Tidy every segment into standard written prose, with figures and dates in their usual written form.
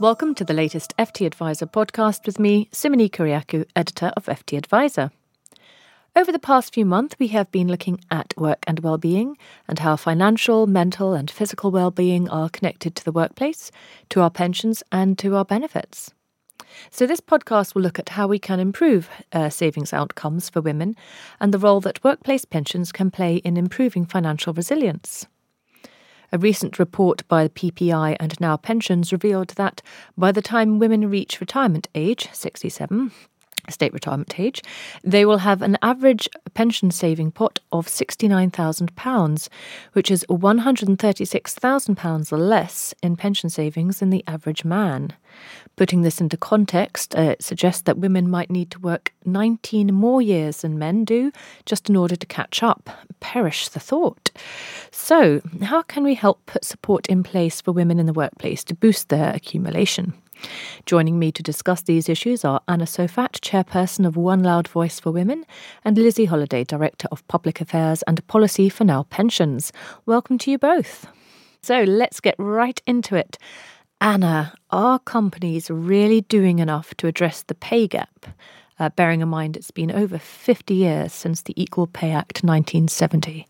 Welcome to the latest FT Advisor podcast with me, Simone Kyriakou, editor of FT Advisor. Over the past few months, we have been looking at work and well-being and how financial, mental and physical well-being are connected to the workplace, to our pensions and to our benefits. So this podcast will look at how we can improve savings outcomes for women and the role that workplace pensions can play in improving financial resilience. A recent report by the PPI and Now Pensions revealed that by the time women reach retirement age, 67, state retirement age, they will have an average pension saving pot of £69,000, which is £136,000 less in pension savings than the average man. Putting this into context, it suggests that women might need to work 19 more years than men do just in order to catch up. Perish the thought. So, how can we help put support in place for women in the workplace to boost their accumulation? Joining me to discuss these issues are Anna Sofat, chairperson of One Loud Voice for Women, and Lizzie Holiday, director of Public Affairs and Policy for Now Pensions. Welcome to you both. So let's get right into it. Anna, are companies really doing enough to address the pay gap? Bearing in mind it's been over 50 years since the Equal Pay Act 1970.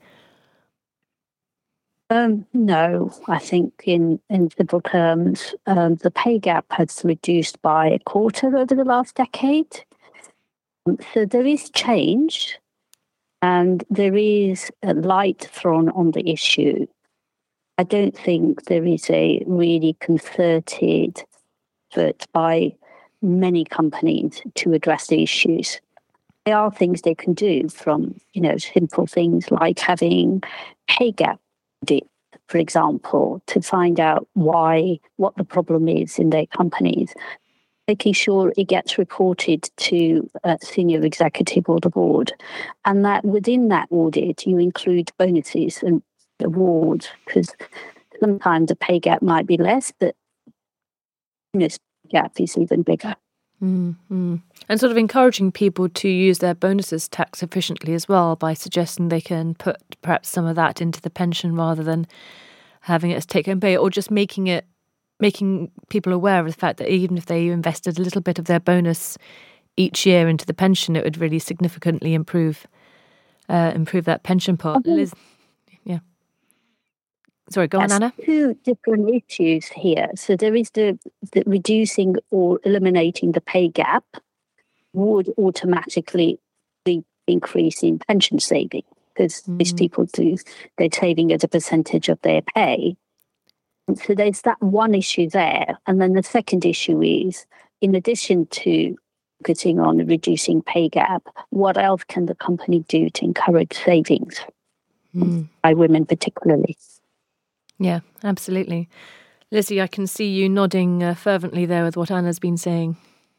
No, I think in simple terms, the pay gap has reduced by a quarter over the last decade. So there is change and there is a light thrown on the issue. I don't think there is a really concerted effort by many companies to address the issues. There are things they can do from, simple things like having pay gap audit, for example, to find out what the problem is in their companies, making sure it gets reported to senior executive or the board, and that within that audit you include bonuses and awards, because sometimes the pay gap might be less, but this gap is even bigger. Mm-hmm. And sort of encouraging people to use their bonuses tax efficiently as well by suggesting they can put perhaps some of that into the pension rather than having it as take-home pay, or just making people aware of the fact that even if they invested a little bit of their bonus each year into the pension, it would really significantly improve that pension pot. Liz, yeah. Sorry, go on, Anna. Two different issues here. So there is the reducing or eliminating the pay gap would automatically be increasing pension saving, because these people they're saving as a percentage of their pay. And so there's that one issue there. And then the second issue is, in addition to focusing on reducing pay gap, what else can the company do to encourage savings by women particularly? Yeah, absolutely. Lizzie, I can see you nodding fervently there with what Anna's been saying.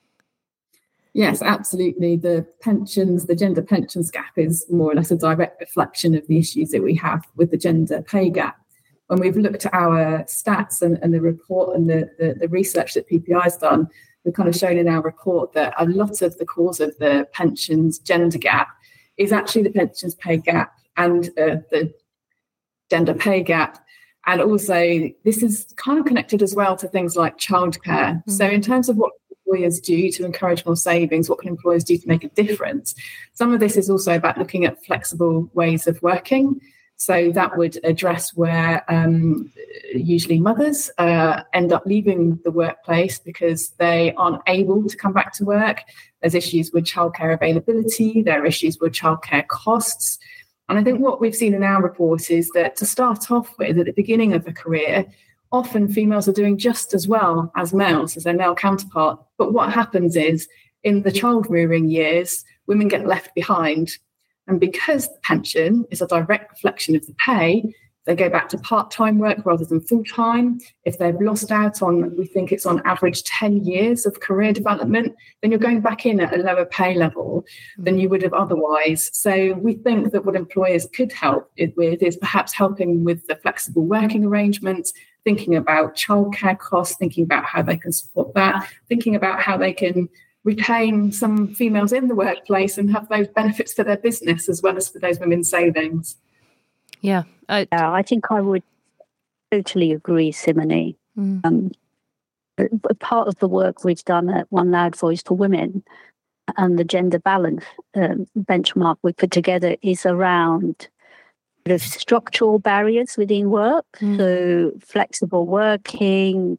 Yes, absolutely. The gender pensions gap is more or less a direct reflection of the issues that we have with the gender pay gap. When we've looked at our stats and the report and the research that PPI has done, we've kind of shown in our report that a lot of the cause of the pensions gender gap is actually the pensions pay gap and the gender pay gap. And also, this is kind of connected as well to things like childcare. Mm-hmm. So in terms of what employers do to encourage more savings, what can employers do to make a difference? Some of this is also about looking at flexible ways of working. So that would address where usually mothers end up leaving the workplace because they aren't able to come back to work. There's issues with childcare availability. There are issues with childcare costs. And I think what we've seen in our report is that to start off with, at the beginning of a career, often females are doing just as well as males, as their male counterpart. But what happens is, in the child rearing years, women get left behind. And because the pension is a direct reflection of the pay, they go back to part-time work rather than full-time. If they've lost out on, we think it's on average 10 years of career development, then you're going back in at a lower pay level than you would have otherwise. So we think that what employers could help with is perhaps helping with the flexible working arrangements, thinking about childcare costs, thinking about how they can support that, thinking about how they can retain some females in the workplace and have those benefits for their business as well as for those women's savings. Yeah, I think I would totally agree, Simone. Part of the work we've done at One Loud Voice for Women and the gender balance benchmark we put together is around sort of structural barriers within work. So flexible working,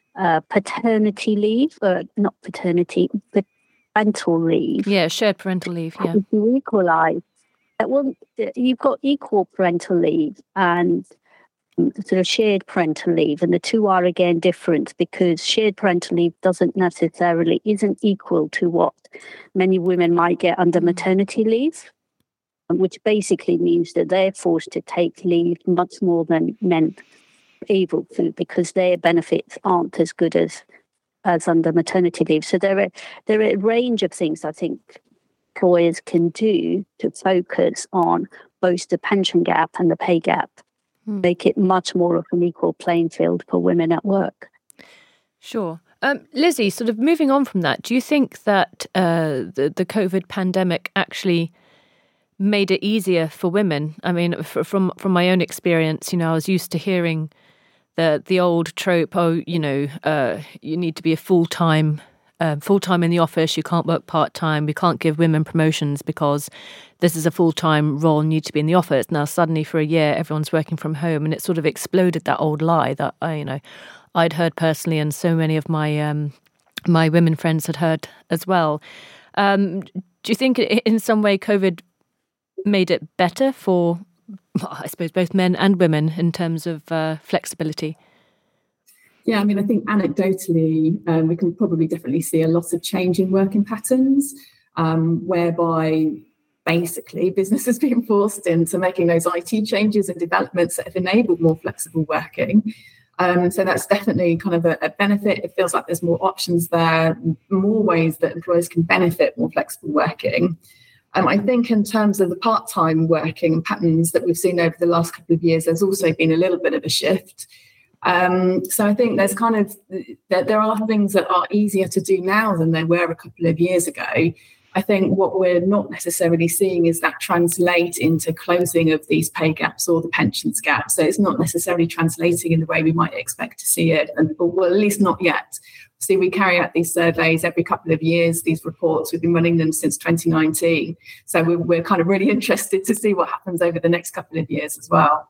paternity leave, not paternity, but parental leave. Yeah, shared parental leave. Yeah. If you equalise, well, you've got equal parental leave and sort of shared parental leave, and the two are again different because shared parental leave isn't equal to what many women might get under maternity leave, which basically means that they're forced to take leave much more than men are able to because their benefits aren't as good as under maternity leave. So there are a range of things I think employers can do to focus on both the pension gap and the pay gap. Make it much more of an equal playing field for women at work. Sure. Lizzie, sort of moving on from that, do you think that the COVID pandemic actually made it easier for women? I mean, from my own experience, I was used to hearing the old trope, you need to be a full-time in the office, you can't work part-time, we can't give women promotions because this is a full-time role and you need to be in the office. Now suddenly for a year everyone's working from home, and it sort of exploded that old lie that I'd heard personally, and so many of my my women friends had heard as well. Do you think in some way COVID made it better for, I suppose, both men and women in terms of flexibility? Yeah, I mean, I think anecdotally, we can probably definitely see a lot of change in working patterns, whereby basically business has been forced into making those IT changes and developments that have enabled more flexible working. So that's definitely kind of a benefit. It feels like there's more options there, more ways that employers can benefit more flexible working. I think in terms of the part-time working patterns that we've seen over the last couple of years, there's also been a little bit of a shift. So I think there's there are things that are easier to do now than they were a couple of years ago. I think what we're not necessarily seeing is that translate into closing of these pay gaps or the pensions gap. So it's not necessarily translating in the way we might expect to see it, well, at least not yet. See, we carry out these surveys every couple of years, these reports. We've been running them since 2019. So we're kind of really interested to see what happens over the next couple of years as well.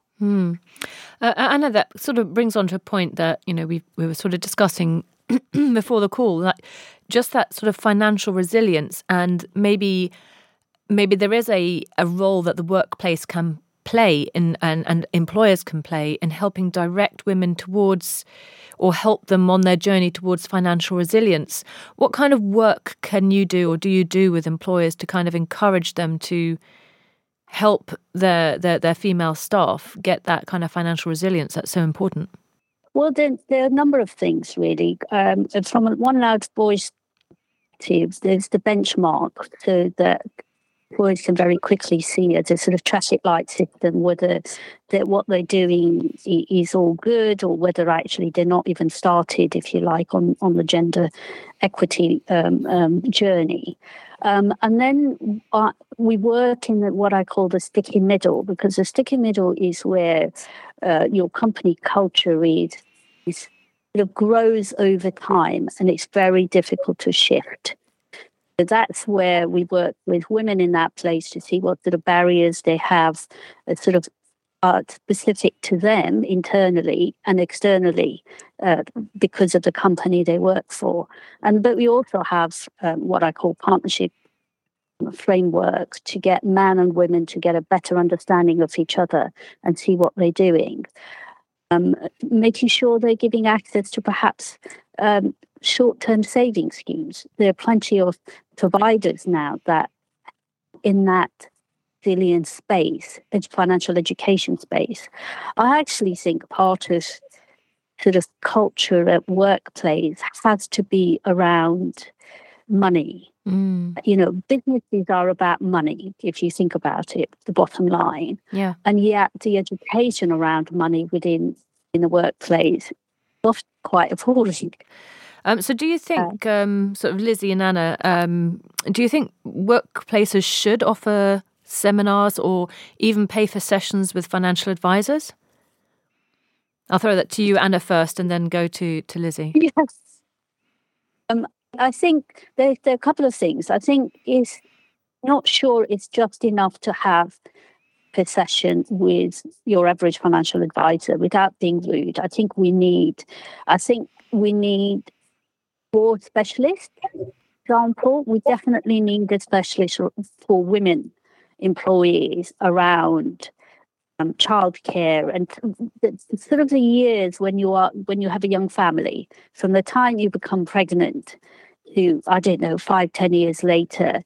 Anna, that sort of brings on to a point that, we were sort of discussing before the call, that just that sort of financial resilience, and maybe there is a role that the workplace can play in, and employers can play in helping direct women towards, or help them on their journey towards financial resilience. What kind of work can you do, or do you do with employers to kind of encourage them to help their female staff get that kind of financial resilience that's so important? Well, there are a number of things, really. From One Loud Voice, there's the benchmark, so that employers can very quickly see as a sort of traffic light system whether what they're doing is all good, or whether actually they're not even started, if you like, on the gender equity journey. And then we work in what I call the sticky middle, because the sticky middle is where your company culture is sort of grows over time, and it's very difficult to shift. So that's where we work with women in that place to see what sort of barriers they have, sort of specific to them internally and externally, because of the company they work for. But we also have what I call partnership framework to get men and women to get a better understanding of each other and see what they're doing. Making sure they're giving access to perhaps short-term saving schemes. There are plenty of providers now that in that resilience space, financial education space. I actually think part of sort of culture at workplace has to be around money. Businesses are about money, if you think about it, the bottom line. Yeah. And yet the education around money in the workplace is often quite appalling. So do you think, sort of Lizzie and Anna, do you think workplaces should offer seminars or even pay for sessions with financial advisors? I'll throw that to you, Anna, first, and then go to Lizzie. Yes. I think there are a couple of things. I think is not sure it's just enough to have a session with your average financial advisor without being rude. I think we need more specialists. For example, we definitely need a specialist for women employees around childcare and sort of the years when you have a young family, from the time you become pregnant to, I don't know, 5-10 years later.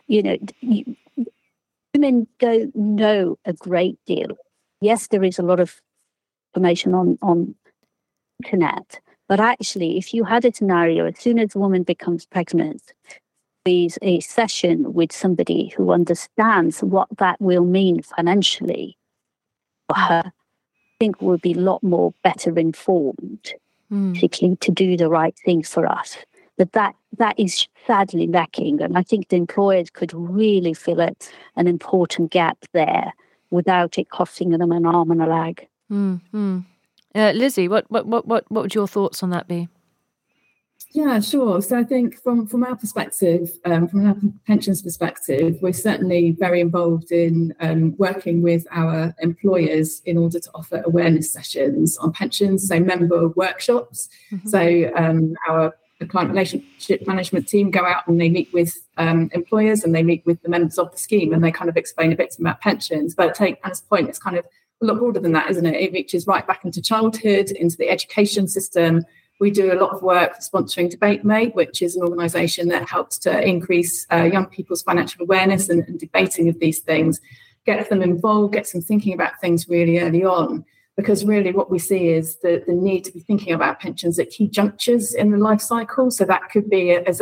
Women don't know a great deal. Yes, there is a lot of information on internet, but actually, if you had a scenario, as soon as a woman becomes pregnant, there's a session with somebody who understands what that will mean financially for her, I think we'll be a lot more better informed, particularly to do the right thing for us. But that is sadly lacking. And I think the employers could really fill an important gap there without it costing them an arm and a leg. Lizzie, what would your thoughts on that be? Yeah, sure. So I think from our perspective, from our pensions perspective, we're certainly very involved in working with our employers in order to offer awareness sessions on pensions, so member workshops. So our client relationship management team go out and they meet with employers and they meet with the members of the scheme and they kind of explain a bit about pensions. But take Anna's point, it's kind of a lot broader than that, isn't it? It reaches right back into childhood, into the education system. We do a lot of work sponsoring Debate Mate, which is an organisation that helps to increase young people's financial awareness and debating of these things, get them involved, get them thinking about things really early on. Because really what we see is the need to be thinking about pensions at key junctures in the life cycle. So that could be, as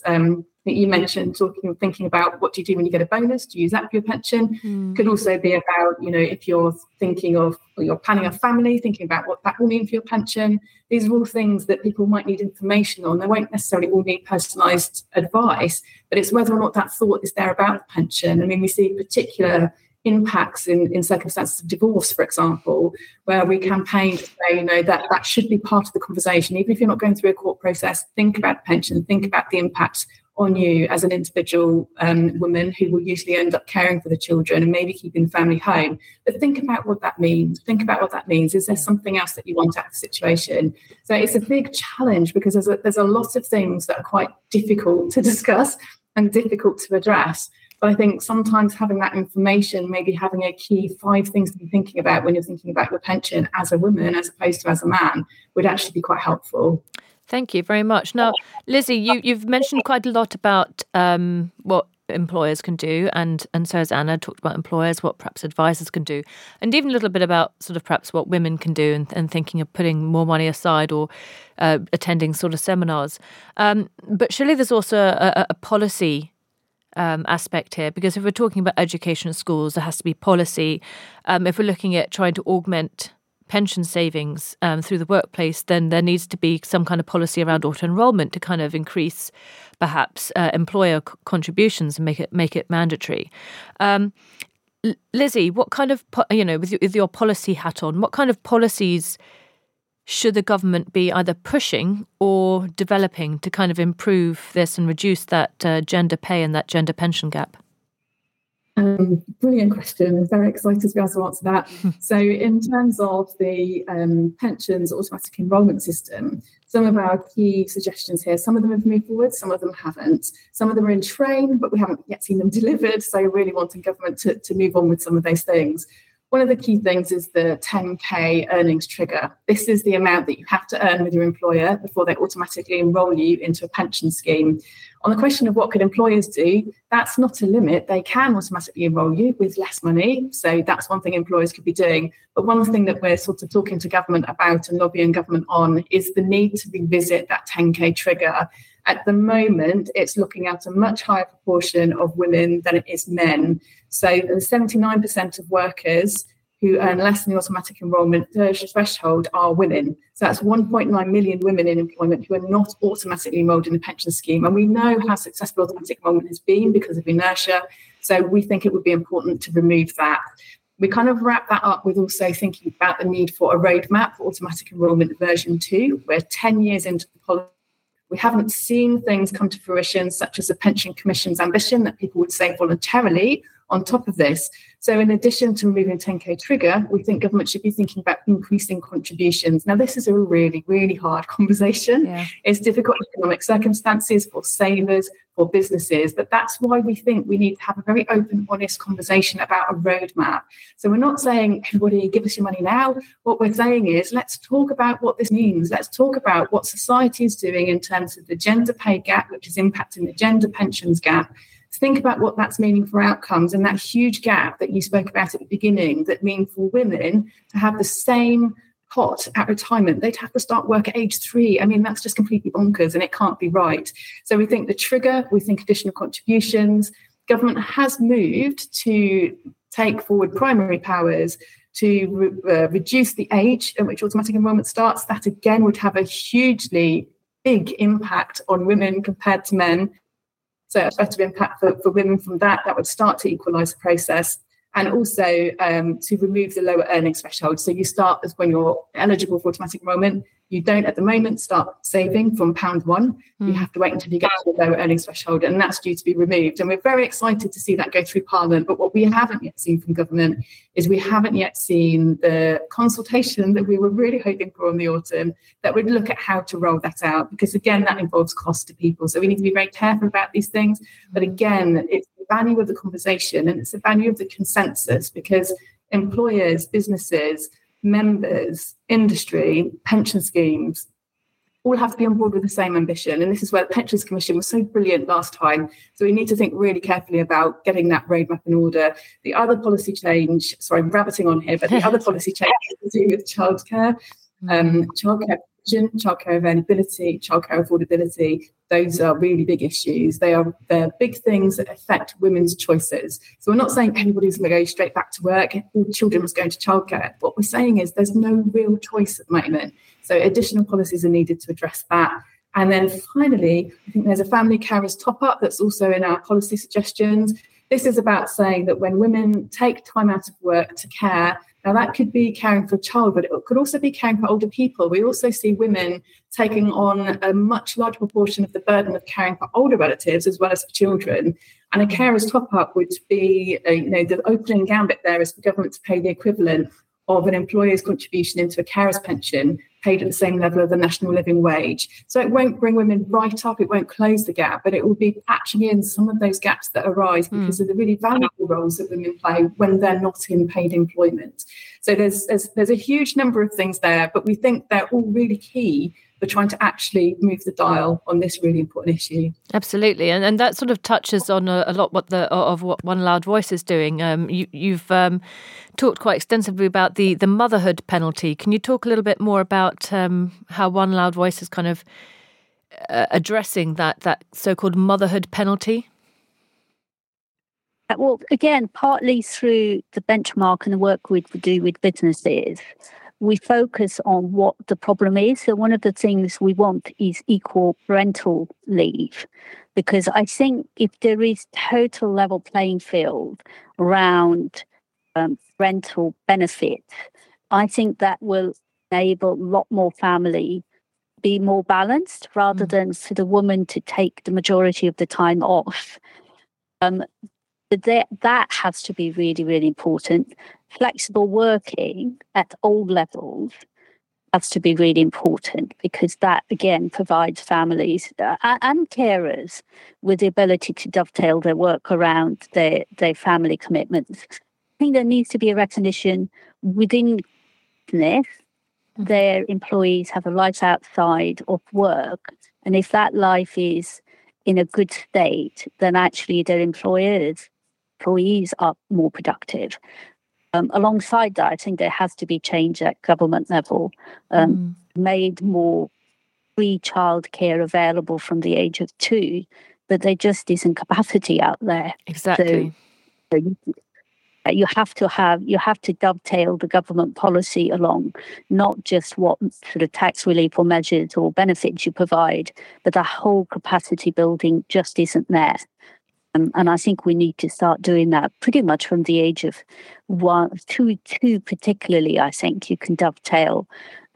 you mentioned, thinking about what do you do when you get a bonus? Do you use that for your pension? Could also be about, if you're thinking of, or you're planning a family, thinking about what that will mean for your pension. These are all things that people might need information on. They won't necessarily all need personalised advice, but it's whether or not that thought is there about the pension. I mean, we see particular impacts in circumstances of divorce, for example, where we campaign to say, that should be part of the conversation. Even if you're not going through a court process, think about the pension, think about the impact on you as an individual woman who will usually end up caring for the children and maybe keeping the family home. But think about what that means. Think about what that means. Is there something else that you want out of the situation? So it's a big challenge because there's a lot of things that are quite difficult to discuss and difficult to address. But I think sometimes having that information, maybe having a key 5 things to be thinking about when you're thinking about your pension as a woman as opposed to as a man would actually be quite helpful. Thank you very much. Now, Lizzie, you've mentioned quite a lot about what employers can do, and so has Anna talked about employers, what perhaps advisors can do, and even a little bit about sort of perhaps what women can do and thinking of putting more money aside or attending sort of seminars. But surely there's also a policy aspect here, because if we're talking about education at schools, there has to be policy. If we're looking at trying to augment pension savings through the workplace, then there needs to be some kind of policy around auto-enrollment to kind of increase perhaps employer contributions and make it mandatory. Lizzie, what kind of, with your policy hat on, what kind of policies should the government be either pushing or developing to kind of improve this and reduce that gender pay and that gender pension gap? Brilliant question. I'm very excited to be able to answer that. So in terms of the pensions automatic enrolment system, some of our key suggestions here, some of them have moved forward, some of them haven't. Some of them are in train, but we haven't yet seen them delivered. So really wanting government to move on with some of those things. One of the key things is the 10K earnings trigger. This is the amount that you have to earn with your employer before they automatically enrol you into a pension scheme. On the question of what could employers do, that's not a limit. They can automatically enrol you with less money. So that's one thing employers could be doing. But one thing that we're sort of talking to government about and lobbying government on is the need to revisit that 10K trigger. At the moment, it's looking at a much higher proportion of women than it is men. So 79% of workers who earn less than the automatic enrolment threshold are women. So that's 1.9 million women in employment who are not automatically enrolled in a pension scheme. And we know how successful automatic enrolment has been because of inertia. So we think it would be important to remove that. We kind of wrap that up with also thinking about the need for a roadmap for automatic enrolment version 2. We're 10 years into the policy. We haven't seen things come to fruition, such as the Pension Commission's ambition that people would save voluntarily on top of this. So in addition to removing 10K trigger, we think government should be thinking about increasing contributions. Now, this is a really, really hard conversation. Yeah. It's difficult economic circumstances for savers, for businesses, but that's why we think we need to have a very open, honest conversation about a roadmap. So we're not saying, everybody, give us your money now. What we're saying is, let's talk about what this means. Let's talk about what society is doing in terms of the gender pay gap, which is impacting the gender pensions gap. Think about what that's meaning for outcomes and that huge gap that you spoke about at the beginning that mean for women to have the same pot at retirement. They'd have to start work at age 3. I mean, that's just completely bonkers and it can't be right. So we think the trigger, we think additional contributions. Government has moved to take forward primary powers to reduce the age at which automatic enrolment starts. That again would have a hugely big impact on women compared to men. So a better impact for women from that would start to equalise the process. And also to remove the lower earnings threshold. So you start as when you're eligible for automatic enrolment. You don't at the moment start saving from £1. You have to wait until you get to the lower earnings threshold, and that's due to be removed. And we're very excited to see that go through Parliament. But what we haven't yet seen from government is we haven't yet seen the consultation that we were really hoping for in the autumn that would look at how to roll that out. Because again, that involves cost to people. So we need to be very careful about these things. But again, it's the value of the conversation and it's the value of the consensus, because employers, businesses, members, industry, pension schemes all have to be on board with the same ambition. And this is where the Pensions Commission was so brilliant last time. So we need to think really carefully about getting that roadmap in order. The other policy change, sorry, I'm rabbiting on here, but the other policy change is to do with childcare, childcare provision, childcare availability, childcare affordability. Those are really big issues. They're big things that affect women's choices. So we're not saying everybody's going to go straight back to work, all children must go into childcare. What we're saying is there's no real choice at the moment. So additional policies are needed to address that. And then finally, I think there's a family carers top-up that's also in our policy suggestions. This is about saying that when women take time out of work to care, now that could be caring for a child, but it could also be caring for older people. We also see women taking on a much larger proportion of the burden of caring for older relatives as well as for children. And a carer's top-up would be, the opening gambit there is for government to pay the equivalent of an employer's contribution into a carer's pension paid at the same level of the national living wage. So it won't bring women right up, it won't close the gap, but it will be patching in some of those gaps that arise because of the really valuable roles that women play when they're not in paid employment. So there's a huge number of things there, but we think they're all really key for trying to actually move the dial on this really important issue. Absolutely, and that sort of touches on a lot of what One Loud Voice is doing. You've talked quite extensively about the motherhood penalty. Can you talk a little bit more about how One Loud Voice is kind of addressing that so-called motherhood penalty? Well, again, partly through the benchmark and the work we do with businesses, we focus on what the problem is. So one of the things we want is equal parental leave, because I think if there is total level playing field around parental benefit, I think that will enable a lot more family be more balanced rather than for the woman to take the majority of the time off. That has to be really, really important. Flexible working at all levels has to be really important, because that, again, provides families and carers with the ability to dovetail their work around their family commitments. I think there needs to be a recognition within business their employees have a life outside of work. And if that life is in a good state, then actually their employees are more productive. Alongside that, I think there has to be change at government level, made more free childcare available from the age of 2, but there just isn't capacity out there. Exactly. So you have to dovetail the government policy along, not just what sort of tax relief or measures or benefits you provide, but the whole capacity building just isn't there. And I think we need to start doing that pretty much from the age of 2 particularly. I think you can dovetail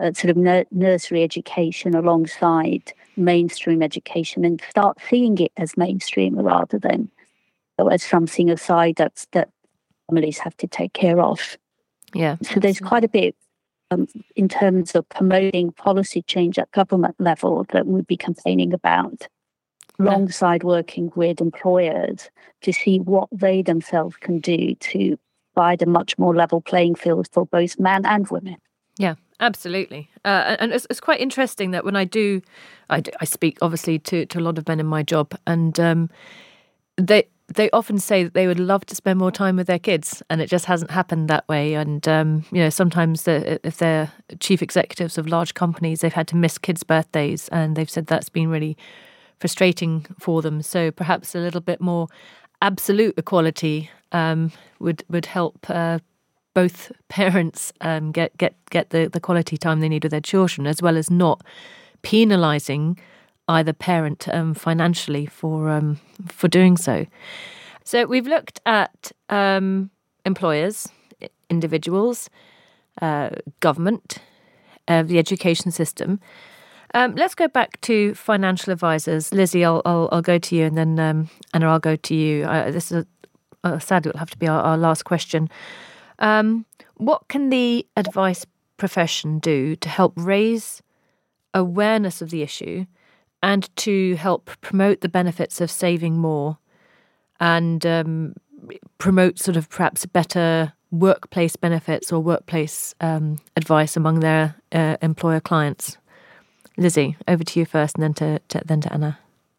sort of nursery education alongside mainstream education and start seeing it as mainstream rather than as something aside that families have to take care of. Yeah. So there's quite a bit in terms of promoting policy change at government level that we'd be complaining about, alongside working with employers to see what they themselves can do to provide a much more level playing field for both men and women. Yeah, absolutely. And it's quite interesting that when I speak obviously to a lot of men in my job, and they often say that they would love to spend more time with their kids, and it just hasn't happened that way. And sometimes if they're chief executives of large companies, they've had to miss kids' birthdays, and they've said that's been really frustrating for them. So perhaps a little bit more absolute equality would help both parents get the quality time they need with their children, as well as not penalising either parent financially for doing so. So we've looked at employers, individuals, government, the education system. Let's go back to financial advisors. Lizzie, I'll go to you, and then Anna, I'll go to you. This is sadly it'll have to be our last question. What can the advice profession do to help raise awareness of the issue and to help promote the benefits of saving more and promote sort of perhaps better workplace benefits or workplace advice among their employer clients? Lizzie, over to you first, and then to Anna.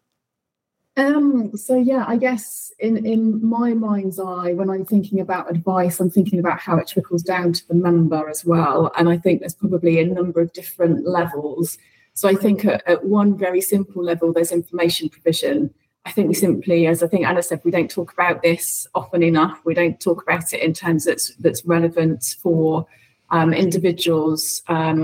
I guess in my mind's eye, when I'm thinking about advice, I'm thinking about how it trickles down to the member as well. And I think there's probably a number of different levels. So I think at one very simple level, there's information provision. I think we simply, as I think Anna said, we don't talk about this often enough. We don't talk about it in terms that's relevant for individuals,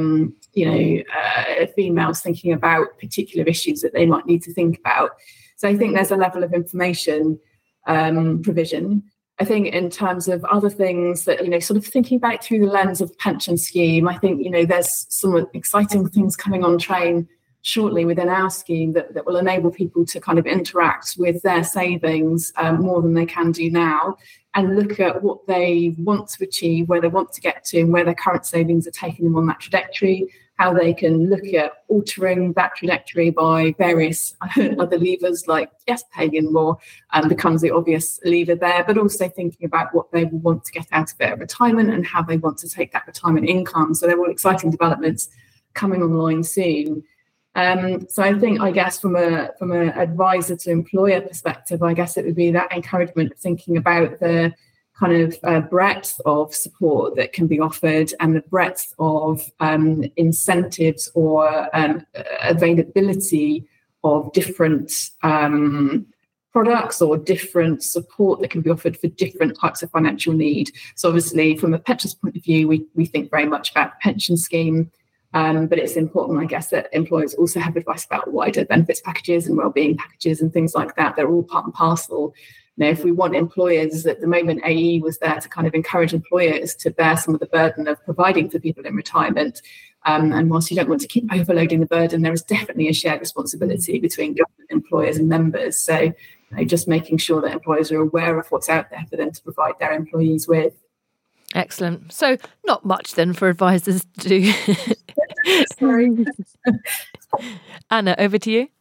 females thinking about particular issues that they might need to think about. So I think there's a level of information provision. I think in terms of other things that, sort of thinking about it through the lens of pension scheme, I think, there's some exciting things coming on train shortly within our scheme that will enable people to kind of interact with their savings more than they can do now, and look at what they want to achieve, where they want to get to, and where their current savings are taking them on that trajectory, how they can look at altering that trajectory by various other levers, like, yes, paying in more becomes the obvious lever there, but also thinking about what they want to get out of it at retirement and how they want to take that retirement income. So they're all exciting developments coming online soon. So I think, I guess, from an advisor to employer perspective, I guess it would be that encouragement of thinking about the kind of breadth of support that can be offered and the breadth of incentives or availability of different products or different support that can be offered for different types of financial need. So obviously, from a pensions point of view, we think very much about the pension scheme. But it's important, I guess, that employers also have advice about wider benefits packages and wellbeing packages and things like that. They're all part and parcel. If we want employers, at the moment, AE was there to kind of encourage employers to bear some of the burden of providing for people in retirement. And whilst you don't want to keep overloading the burden, there is definitely a shared responsibility between government employers and members. So just making sure that employers are aware of what's out there for them to provide their employees with. Excellent. So not much then for advisors to do. Sorry. Anna, over to you.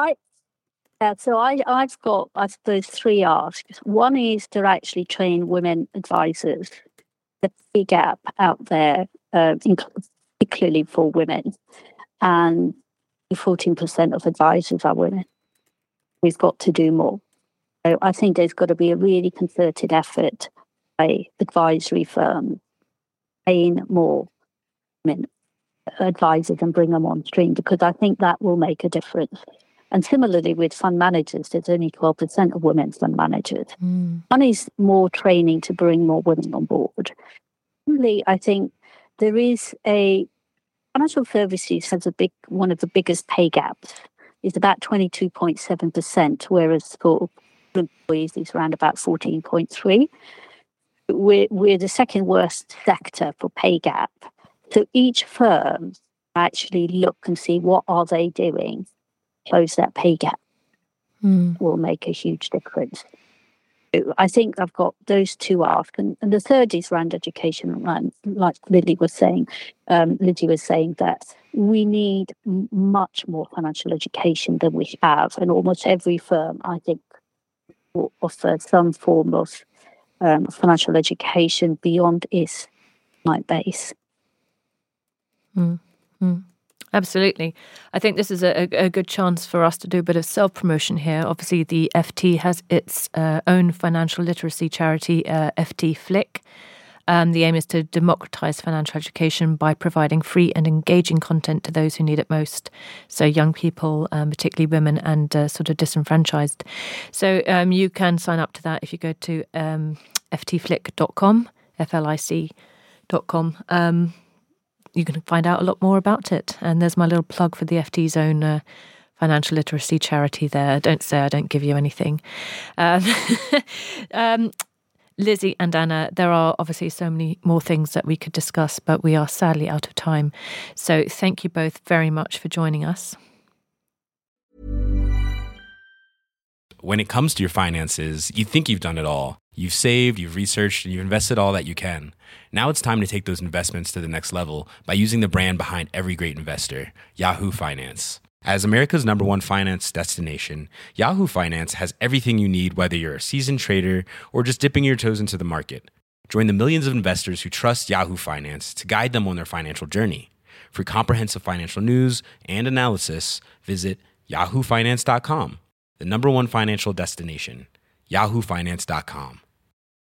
I've got, I suppose, 3 asks. One is to actually train women advisors. The big gap out there, particularly for women, and 14% of advisors are women. We've got to do more. So I think there's got to be a really concerted effort by advisory firms, paying more women advisors and bring them on stream, because I think that will make a difference. And similarly with fund managers, there's only 12% of women fund managers. One is more training to bring more women on board. Really, I think there is financial services has one of the biggest pay gaps. It's about 22.7%, whereas for employees it's around about 14.3%. We're the second worst sector for pay gap. So each firm actually look and see what are they doing, close that pay gap, will make a huge difference. I think I've got those two asked, and the third is around education. Like Lydia was saying that we need much more financial education than we have, and almost every firm, I think, will offer some form of financial education beyond its client base. Absolutely. I think this is a good chance for us to do a bit of self-promotion here. Obviously, the FT has its own financial literacy charity, FT Flick. The aim is to democratize financial education by providing free and engaging content to those who need it most. So young people, particularly women, and sort of disenfranchised. So you can sign up to that if you go to ftflick.com, FLIC.com. You can find out a lot more about it. And there's my little plug for the FT's own financial literacy charity there. Don't say I don't give you anything. Lizzie and Anna, there are obviously so many more things that we could discuss, but we are sadly out of time. So thank you both very much for joining us. When it comes to your finances, you think you've done it all. You've saved, you've researched, and you've invested all that you can. Now it's time to take those investments to the next level by using the brand behind every great investor, Yahoo Finance. As America's #1 finance destination, Yahoo Finance has everything you need, whether you're a seasoned trader or just dipping your toes into the market. Join the millions of investors who trust Yahoo Finance to guide them on their financial journey. For comprehensive financial news and analysis, visit yahoofinance.com, the #1 financial destination, yahoofinance.com.